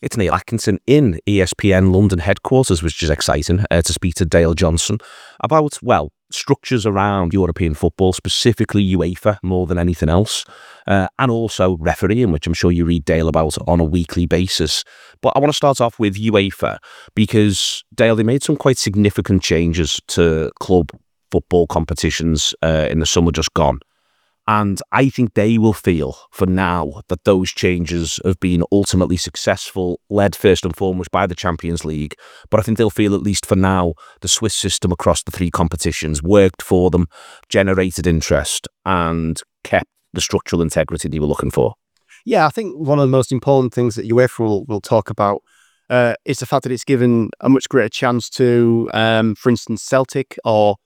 It's Neil Atkinson in ESPN London headquarters, which is exciting, to speak to Dale Johnson about, well, structures around European football, specifically UEFA more than anything else, and also refereeing, which I'm sure you read Dale about on a weekly basis. But I want to start off with UEFA because, Dale, they made some quite significant changes to club football competitions in the summer just gone. And I think they will feel for now that those changes have been ultimately successful, led first and foremost by the Champions League. But I think they'll feel, at least for now, the Swiss system across the three competitions worked for them, generated interest, and kept the structural integrity they were looking for. Yeah, I think one of the most important things that UEFA will talk about is the fact that it's given a much greater chance to, for instance, Celtic or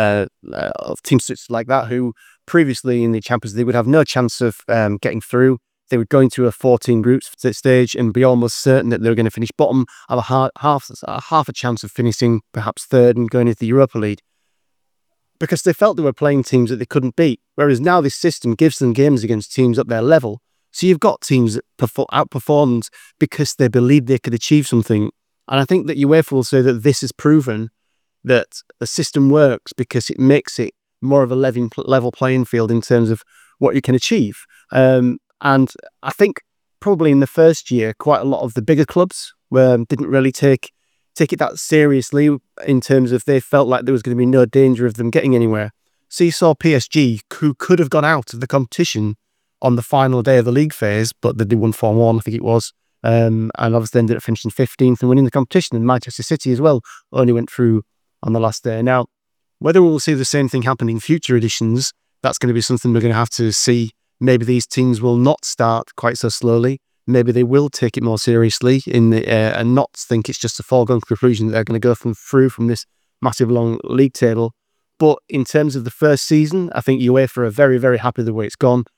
teams like that, who previously in the Champions League would have no chance of getting through. They would go into a 14 groups stage and be almost certain that they were going to finish bottom, have a half a chance of finishing perhaps third and going into the Europa League, because they felt they were playing teams that they couldn't beat. Whereas now this system gives them games against teams at their level. So you've got teams that outperformed because they believed they could achieve something. And I think that UEFA will say that this has proven that the system works because it makes it more of a level playing field in terms of what you can achieve. And I think probably in the first year, quite a lot of the bigger clubs didn't really take it that seriously in terms of they felt like there was going to be no danger of them getting anywhere. So you saw PSG, who could have gone out of the competition on the final day of the league phase, but they did 1-4-1, I think it was. And obviously ended up finishing 15th and winning the competition. And Manchester City as well only went through on the last day. Now, whether we'll see the same thing happen in future editions, that's going to be something we're going to have to see. Maybe these teams will not start quite so slowly. Maybe they will take it more seriously and not think it's just a foregone conclusion that they're going to go through from this massive long league table. But in terms of the first season, I think UEFA are very, very happy the way it's gone.